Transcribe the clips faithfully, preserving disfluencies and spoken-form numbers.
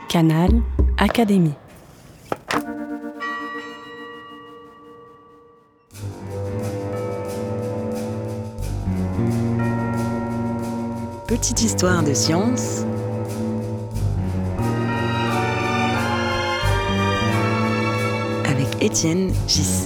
Canal Académie. Petite histoire de science avec Étienne Gis.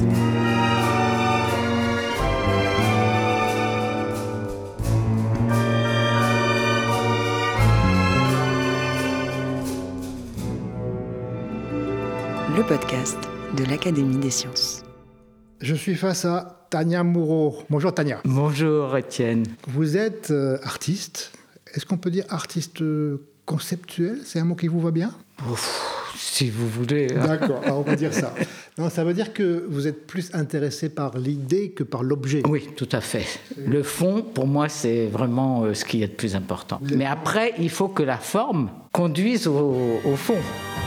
Le podcast de l'Académie des sciences. Je suis face à Tania Moreau. Bonjour Tania. Bonjour Étienne. Vous êtes euh, artiste. Est-ce qu'on peut dire artiste conceptuel ? C'est un mot qui vous va bien ? Ouf, si vous voulez. D'accord, alors on va dire ça. Non, ça veut dire que vous êtes plus intéressé par l'idée que par l'objet. Oui, tout à fait. Le fond, pour moi, c'est vraiment euh, ce qui est le plus important. Le... Mais après, il faut que la forme conduise au, au fond.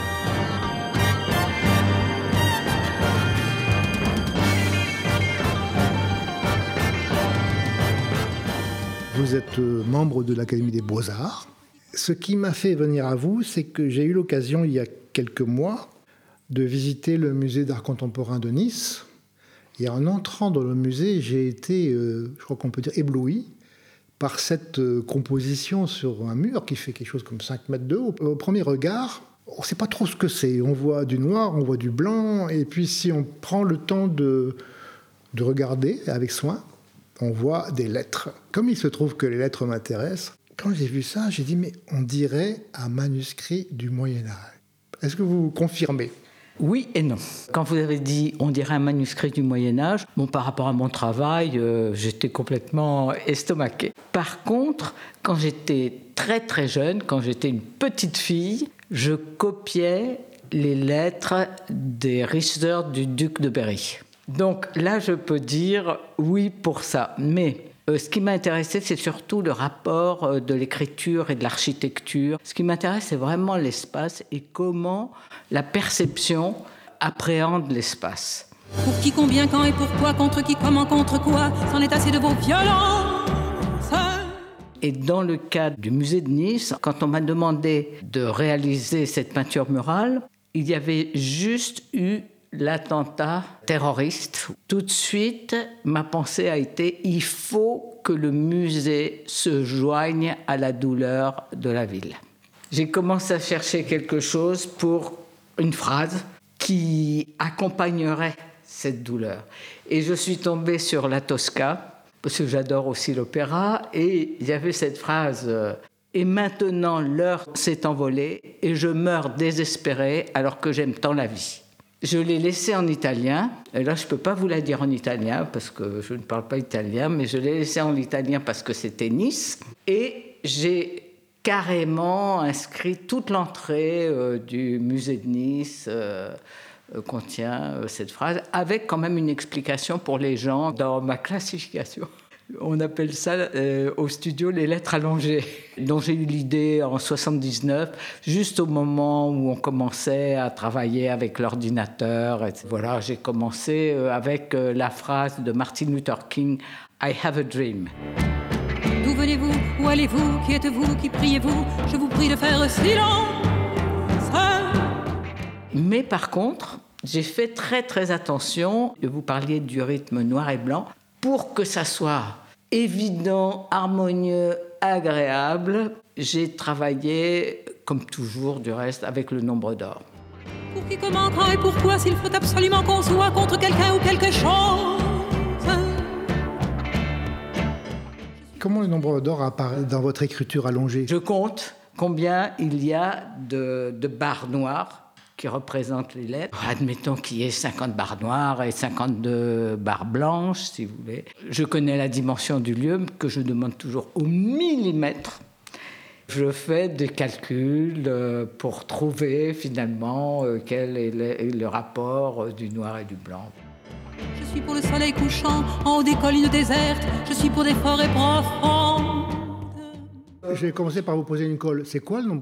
Vous êtes membre de l'Académie des Beaux-Arts. Ce qui m'a fait venir à vous, c'est que j'ai eu l'occasion, il y a quelques mois, de visiter le musée d'art contemporain de Nice. Et en entrant dans le musée, j'ai été, euh, je crois qu'on peut dire, ébloui par cette euh, composition sur un mur qui fait quelque chose comme cinq mètres de haut. Au premier regard, on ne sait pas trop ce que c'est. On voit du noir, on voit du blanc. Et puis si on prend le temps de, de regarder avec soin, on voit des lettres. Comme il se trouve que les lettres m'intéressent, quand j'ai vu ça, j'ai dit, mais on dirait un manuscrit du Moyen-Âge. Est-ce que vous confirmez ? Oui et non. Quand vous avez dit « on dirait un manuscrit du Moyen-Âge », bon, par rapport à mon travail, euh, j'étais complètement estomaquée. Par contre, quand j'étais très très jeune, quand j'étais une petite fille, je copiais les lettres des Richter du duc de Berry. Donc là, je peux dire oui pour ça. Mais euh, ce qui m'a intéressé, c'est surtout le rapport euh, de l'écriture et de l'architecture. Ce qui m'intéresse, c'est vraiment l'espace et comment la perception appréhende l'espace. Pour qui, combien, quand et pourquoi, contre qui, comment, contre quoi, c'en est assez de vos violences. Et dans le cadre du musée de Nice, quand on m'a demandé de réaliser cette peinture murale, il y avait juste eu l'attentat terroriste. Tout de suite, ma pensée a été « il faut que le musée se joigne à la douleur de la ville ». J'ai commencé à chercher quelque chose pour une phrase qui accompagnerait cette douleur. Et je suis tombée sur la Tosca, parce que j'adore aussi l'opéra, et il y avait cette phrase « et maintenant l'heure s'est envolée et je meurs désespérée alors que j'aime tant la vie ». Je l'ai laissée en italien, et là je ne peux pas vous la dire en italien parce que je ne parle pas italien, mais je l'ai laissée en italien parce que c'était Nice, et j'ai carrément inscrit toute l'entrée euh, du musée de Nice euh, euh, contient euh, cette phrase, avec quand même une explication pour les gens dans ma classification. On appelle ça euh, au studio les lettres allongées, dont j'ai eu l'idée en soixante-dix-neuf, juste au moment où on commençait à travailler avec l'ordinateur. Et voilà, j'ai commencé euh, avec euh, la phrase de Martin Luther King, « I have a dream ». D'où venez-vous ? Où allez-vous ? Qui êtes-vous ? Qui priez-vous ? Je vous prie de faire silence. Mais par contre, j'ai fait très très attention, vous parliez du rythme noir et blanc, pour que ça soit évident, harmonieux, agréable, j'ai travaillé, comme toujours du reste, avec le nombre d'or. Pour qui, comment, quand et pourquoi, s'il faut absolument qu'on soit contre quelqu'un ou quelque chose. Comment le nombre d'or apparaît dans votre écriture allongée ? Je compte combien il y a de, de barres noires qui représentent les lettres. Admettons qu'il y ait cinquante barres noires et cinquante-deux barres blanches, si vous voulez. Je connais la dimension du lieu, que je demande toujours au millimètre. Je fais des calculs pour trouver finalement quel est le, le rapport du noir et du blanc. Je suis pour le soleil couchant en haut des collines désertes. Je suis pour des forêts profondes. Je vais commencer par vous poser une colle. C'est quoi le nombre d'or ?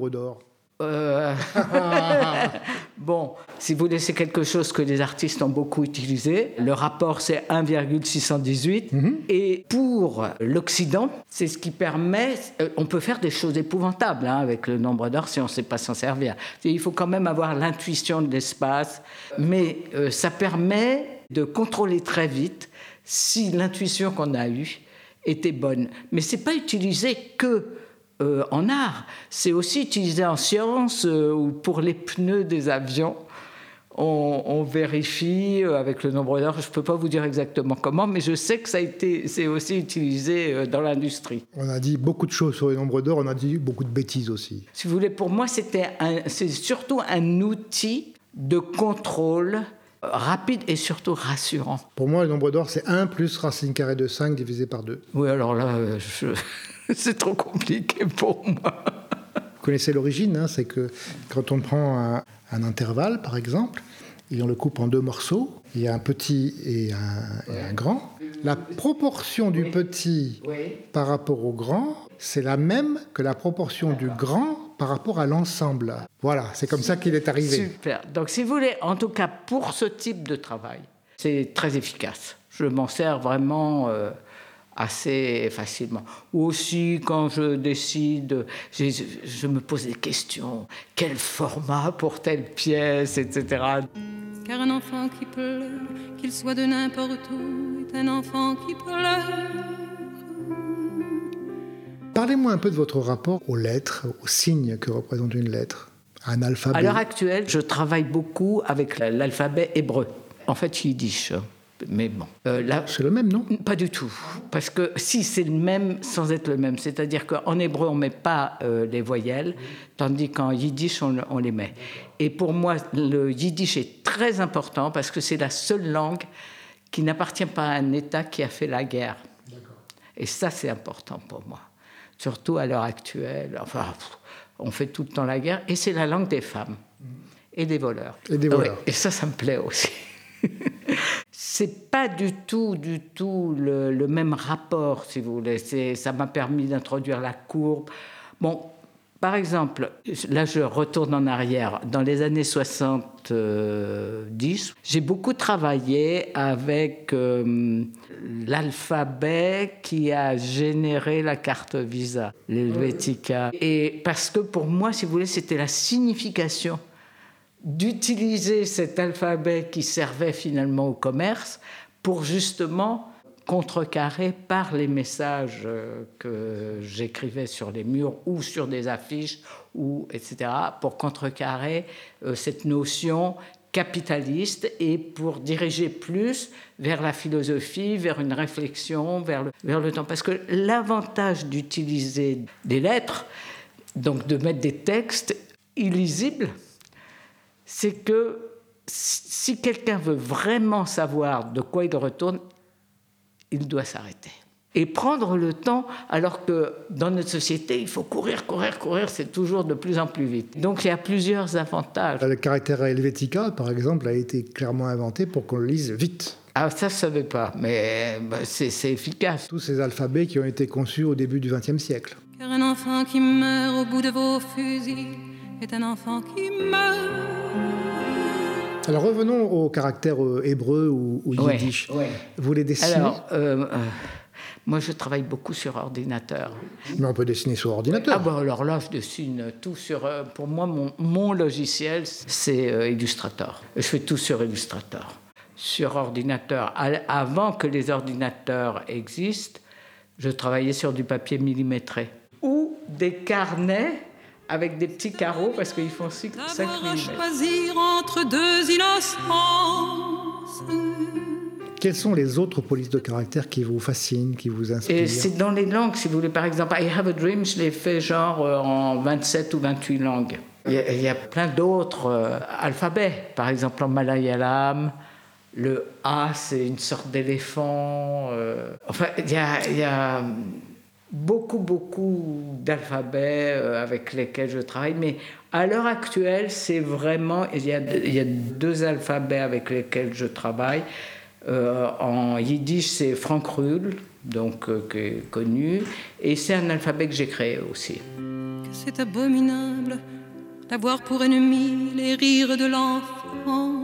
Euh... Bon, si vous voulez, c'est quelque chose que les artistes ont beaucoup utilisé. Le rapport, c'est un virgule six cent dix-huit. Mm-hmm. Et pour l'Occident, c'est ce qui permet... Euh, on peut faire des choses épouvantables hein, avec le nombre d'heures si on ne sait pas s'en servir. Il faut quand même avoir l'intuition de l'espace. Mais euh, ça permet de contrôler très vite si l'intuition qu'on a eue était bonne. Mais ce n'est pas utilisé que... Euh, en art, c'est aussi utilisé en sciences euh, ou pour les pneus des avions. On, on vérifie euh, avec le nombre d'heures. Je ne peux pas vous dire exactement comment, mais je sais que ça a été, c'est aussi utilisé euh, dans l'industrie. On a dit beaucoup de choses sur le nombre d'heures, on a dit beaucoup de bêtises aussi. Si vous voulez, pour moi, c'était un, c'est surtout un outil de contrôle rapide et surtout rassurant. Pour moi, le nombre d'heures, c'est un plus racine carrée de cinq divisé par deux. Oui, alors là, je... c'est trop compliqué pour moi. Vous connaissez l'origine, hein, c'est que quand on prend un, un intervalle, par exemple, et on le coupe en deux morceaux, il y a un petit et un, et un grand. La proportion du petit par rapport au grand, c'est la même que la proportion du grand par rapport à l'ensemble. Voilà, c'est comme ça qu'il est arrivé. Super. Donc, si vous voulez, en tout cas, pour ce type de travail, c'est très efficace. Je m'en sers vraiment... Euh, assez facilement. Ou aussi, quand je décide, je, je me pose des questions. Quel format pour telle pièce, et cetera. Car un enfant qui pleure, qu'il soit de n'importe où, est un enfant qui pleure. Parlez-moi un peu de votre rapport aux lettres, aux signes que représente une lettre, un alphabet. À l'heure actuelle, je travaille beaucoup avec l'alphabet hébreu. En fait, yiddish. Mais bon, euh, là, c'est le même, non ? Pas du tout. Parce que si c'est le même sans être le même, c'est-à-dire qu'en hébreu, on ne met pas euh, les voyelles, tandis qu'en yiddish, on, on les met. Et pour moi, le yiddish est très important parce que c'est la seule langue qui n'appartient pas à un État qui a fait la guerre. D'accord. Et ça, c'est important pour moi. Surtout à l'heure actuelle. Enfin, on fait tout le temps la guerre. Et c'est la langue des femmes et des voleurs. Et des voleurs. Ouais, et ça, ça me plaît aussi. C'est pas du tout, du tout le, le même rapport, si vous voulez. C'est, ça m'a permis d'introduire la courbe. Bon, par exemple, là, je retourne en arrière. Dans les années soixante-dix, j'ai beaucoup travaillé avec euh, l'alphabet qui a généré la carte Visa, l'Helvetica. Et parce que pour moi, si vous voulez, c'était la signification d'utiliser cet alphabet qui servait finalement au commerce pour justement contrecarrer par les messages que j'écrivais sur les murs ou sur des affiches, ou, et cetera, pour contrecarrer euh, cette notion capitaliste et pour diriger plus vers la philosophie, vers une réflexion, vers le, vers le temps. Parce que l'avantage d'utiliser des lettres, donc de mettre des textes illisibles, c'est que si quelqu'un veut vraiment savoir de quoi il retourne, il doit s'arrêter. Et prendre le temps, alors que dans notre société, il faut courir, courir, courir, c'est toujours de plus en plus vite. Donc il y a plusieurs avantages. Le caractère Helvetica, par exemple, a été clairement inventé pour qu'on le lise vite. Ah, ça, je ne savais pas, mais c'est, c'est efficace. Tous ces alphabets qui ont été conçus au début du vingtième siècle. Car un enfant qui meurt au bout de vos fusils est un enfant qui meurt. Alors revenons au caractère hébreu ou, ou yiddish. Ouais, ouais. Vous les dessinez ? Alors, euh, euh, moi, je travaille beaucoup sur ordinateur. Mais on peut dessiner sur ordinateur. Ah ben alors là, je dessine tout sur... Euh, pour moi, mon, mon logiciel, c'est euh, Illustrator. Je fais tout sur Illustrator. Sur ordinateur. Avant que les ordinateurs existent, je travaillais sur du papier millimétré. Ou des carnets avec des petits carreaux, parce qu'ils font cinq millimètres. D'avoir à choisir entre deux innocences. Quelles sont les autres polices de caractère qui vous fascinent, qui vous inspirent ? Et c'est dans les langues, si vous voulez. Par exemple, I Have a Dream, je l'ai fait genre en vingt-sept ou vingt-huit langues. Il y a, il y a plein d'autres euh, alphabets. Par exemple, en malayalam, le A, c'est une sorte d'éléphant. Euh, enfin, il y a... Il y a beaucoup, beaucoup d'alphabets euh, avec lesquels je travaille, mais à l'heure actuelle, c'est vraiment... Il y a, il y a deux alphabets avec lesquels je travaille. Euh, en yiddish, c'est Frank Ruhl, donc euh, qui est connu, et c'est un alphabet que j'ai créé aussi. Que c'est abominable, avoir pour ennemi les rires de l'enfance.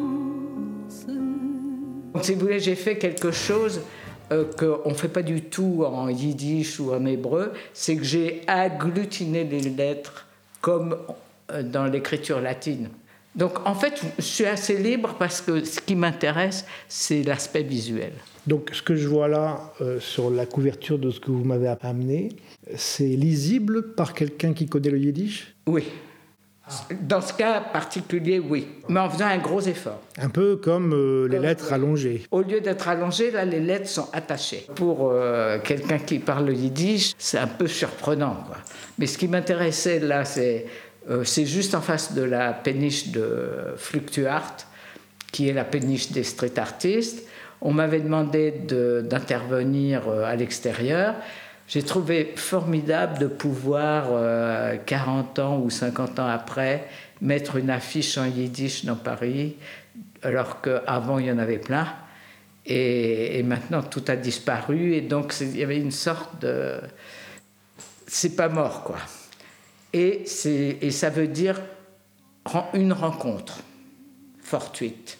Donc, si vous voulez, j'ai fait quelque chose euh, qu'on ne fait pas du tout en yiddish ou en hébreu, c'est que j'ai agglutiné les lettres comme dans l'écriture latine. Donc en fait, je suis assez libre parce que ce qui m'intéresse, c'est l'aspect visuel. Donc ce que je vois là euh, sur la couverture de ce que vous m'avez amené, c'est lisible par quelqu'un qui connaît le yiddish ? Oui. Dans ce cas particulier, oui. Mais en faisant un gros effort. Un peu comme euh, les lettres allongées. Au lieu d'être allongées, là, les lettres sont attachées. Pour euh, quelqu'un qui parle le yiddish, c'est un peu surprenant, quoi. Mais ce qui m'intéressait là, c'est, euh, c'est juste en face de la péniche de Fluctuart, qui est la péniche des street artistes. On m'avait demandé de, d'intervenir euh, à l'extérieur. J'ai trouvé formidable de pouvoir, euh, quarante ans ou cinquante ans après, mettre une affiche en yiddish dans Paris, alors qu'avant, il y en avait plein. Et, et maintenant, tout a disparu. Et donc, il y avait une sorte de... C'est pas mort, quoi. Et, c'est, et ça veut dire une rencontre fortuite.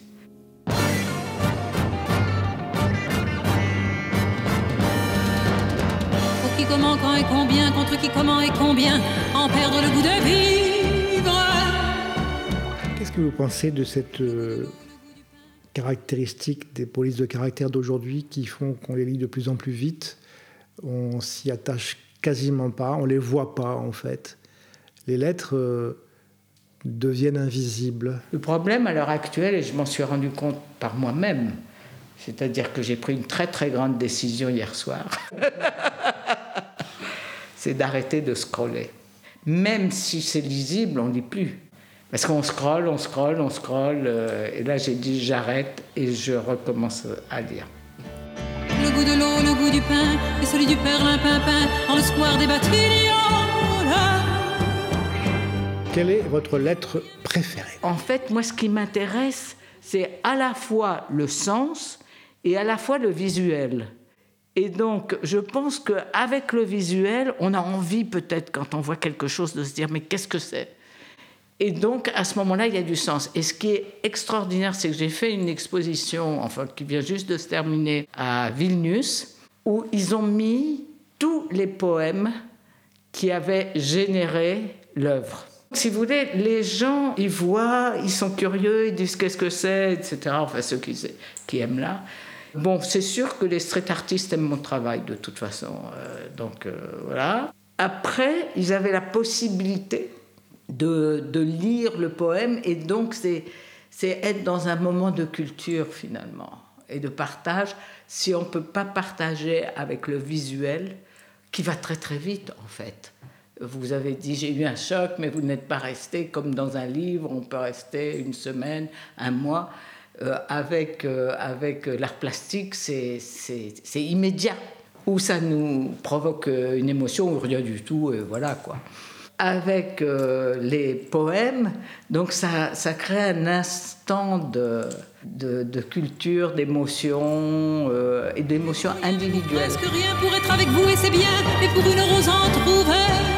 Qui, comment, quand et combien, contre qui, comment et combien, en perdre le goût de vivre. Qu'est-ce que vous pensez de cette euh, caractéristique des polices de caractère d'aujourd'hui qui font qu'on les lit de plus en plus vite ? On s'y attache quasiment pas, on les voit pas en fait. Les lettres euh, deviennent invisibles. Le problème à l'heure actuelle, et je m'en suis rendu compte par moi-même, c'est-à-dire que j'ai pris une très très grande décision hier soir, c'est d'arrêter de scroller. Même si c'est lisible, on ne lit plus. Parce qu'on scrolle, on scrolle, on scrolle, euh, et là j'ai dit j'arrête et je recommence à lire. Le goût de l'eau, le goût du pain, et celui du perlimpinpin, dans le square des Batignolles. Quelle est votre lettre préférée ? En fait, moi ce qui m'intéresse, c'est à la fois le sens et à la fois le visuel. Et donc, je pense qu'avec le visuel, on a envie peut-être, quand on voit quelque chose, de se dire « mais qu'est-ce que c'est ?» Et donc, à ce moment-là, il y a du sens. Et ce qui est extraordinaire, c'est que j'ai fait une exposition, enfin, qui vient juste de se terminer, à Vilnius, où ils ont mis tous les poèmes qui avaient généré l'œuvre. Si vous voulez, les gens, ils voient, ils sont curieux, ils disent « qu'est-ce que c'est ?» et cetera. Enfin, ceux qui, qui aiment là. Bon, c'est sûr que les street artistes aiment mon travail, de toute façon. Euh, donc, euh, voilà. Après, ils avaient la possibilité de, de lire le poème. Et donc, c'est, c'est être dans un moment de culture, finalement, et de partage. Si on ne peut pas partager avec le visuel, qui va très, très vite, en fait. Vous avez dit, j'ai eu un choc, mais vous n'êtes pas resté comme dans un livre. On peut rester une semaine, un mois. Euh, avec, euh, avec l'art plastique, c'est, c'est, c'est immédiat. Ou ça nous provoque une émotion ou rien du tout, et voilà quoi. Avec euh, les poèmes, donc ça, ça crée un instant de, de, de culture, d'émotion euh, et d'émotion individuelle. Presque rien pour être avec vous et c'est bien, et pour une rose entrouverte.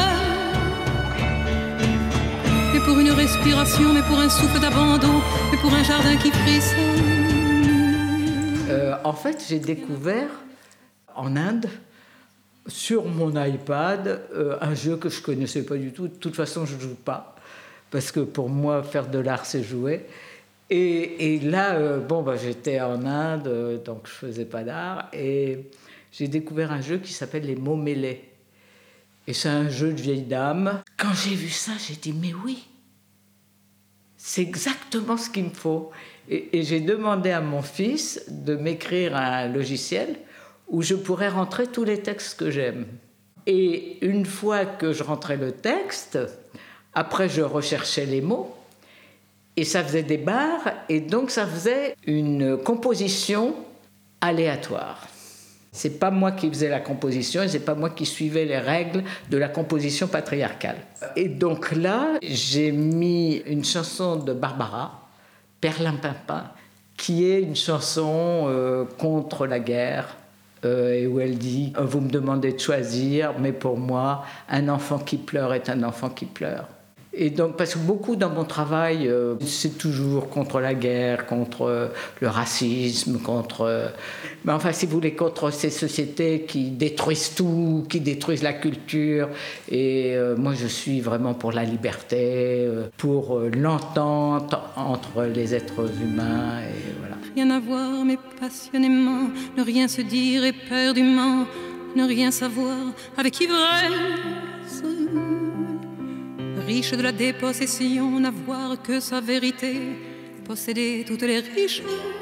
Mais pour une respiration, mais pour un souffle d'abandon, mais pour un jardin qui frissonne. Euh, en fait, j'ai découvert en Inde, sur mon iPad, euh, un jeu que je ne connaissais pas du tout. De toute façon, je ne joue pas, parce que pour moi, faire de l'art, c'est jouer. Et, et là, euh, bon, bah, j'étais en Inde, euh, donc je ne faisais pas d'art, et j'ai découvert un jeu qui s'appelle les mots mêlés. Et c'est un jeu de vieille dame. Quand j'ai vu ça, j'ai dit, mais oui, c'est exactement ce qu'il me faut. Et, et j'ai demandé à mon fils de m'écrire un logiciel où je pourrais rentrer tous les textes que j'aime. Et une fois que je rentrais le texte, après je recherchais les mots, et ça faisait des barres, et donc ça faisait une composition aléatoire. C'est pas moi qui faisais la composition, et c'est pas moi qui suivais les règles de la composition patriarcale. Et donc là, j'ai mis une chanson de Barbara, Perlimpinpin, qui est une chanson euh, contre la guerre, euh, et où elle dit « Vous me demandez de choisir, mais pour moi, un enfant qui pleure est un enfant qui pleure. » Et donc, parce que beaucoup dans mon travail, euh, c'est toujours contre la guerre, contre euh, le racisme, contre... Euh, mais enfin, si vous voulez, contre ces sociétés qui détruisent tout, qui détruisent la culture. Et euh, moi, je suis vraiment pour la liberté, euh, pour euh, l'entente entre les êtres humains, et voilà. Rien à voir, mais passionnément, ne rien se dire éperdument, ne rien savoir avec ivresse. Riche de la dépossession, n'avoir que sa vérité, posséder toutes les richesses.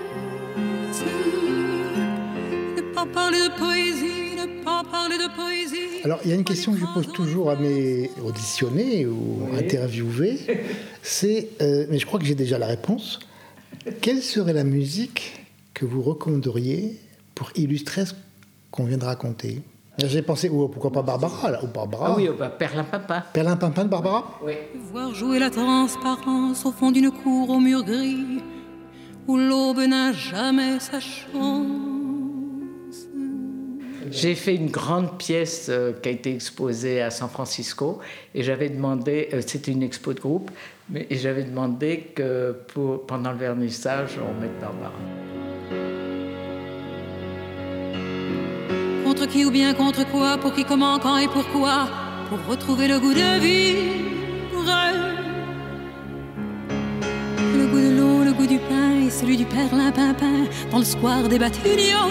Ne pas parler de poésie, ne pas parler de poésie. Alors, il y a une question que je pose toujours à mes auditionnés ou oui. interviewés, c'est, euh, mais je crois que j'ai déjà la réponse, quelle serait la musique que vous recommanderiez pour illustrer ce qu'on vient de raconter ? J'ai pensé, ou pourquoi pas Barbara, là, ou Barbara. Ah oui, bah, Perlimpinpin. Perlimpinpin de Barbara ? Oui. Voir jouer la transparence au fond d'une cour au mur gris, où l'aube n'a jamais sa chance. J'ai fait une grande pièce euh, qui a été exposée à San Francisco, et j'avais demandé, euh, c'était une expo de groupe, mais et j'avais demandé que pour, pendant le vernissage, on mette Barbara. Contre qui ou bien contre quoi, pour qui, comment, quand et pourquoi, pour retrouver le goût de vivre. Le goût de l'eau, le goût du pain et celui du perlimpinpin dans le square des Batignolles.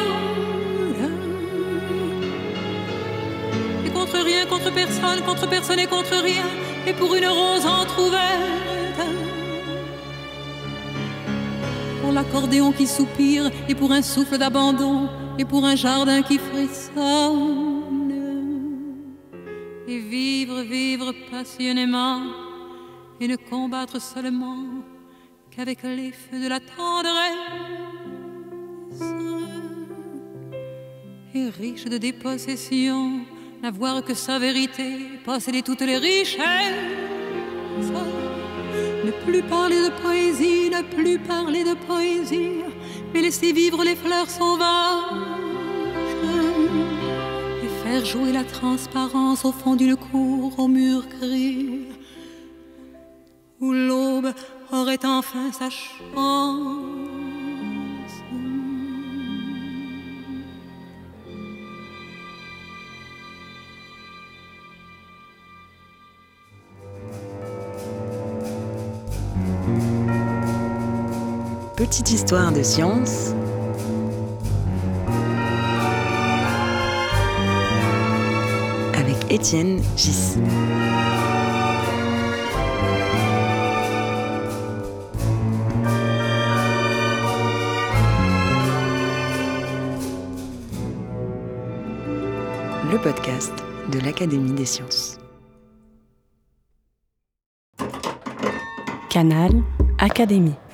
Et contre rien, contre personne, contre personne et contre rien, et pour une rose entrouverte. Pour l'accordéon qui soupire et pour un souffle d'abandon, et pour un jardin qui frissonne. Et vivre, vivre passionnément, et ne combattre seulement qu'avec les feux de la tendresse. Et riche de dépossession, n'avoir que sa vérité, posséder toutes les richesses. Ne plus parler de poésie, ne plus parler de poésie, mais laisser vivre les fleurs sauvages et faire jouer la transparence au fond d'une cour au mur gris, où l'aube aurait enfin sa chance. Petite histoire de science avec Étienne Gis. Le podcast de l'Académie des sciences. Canal Académie.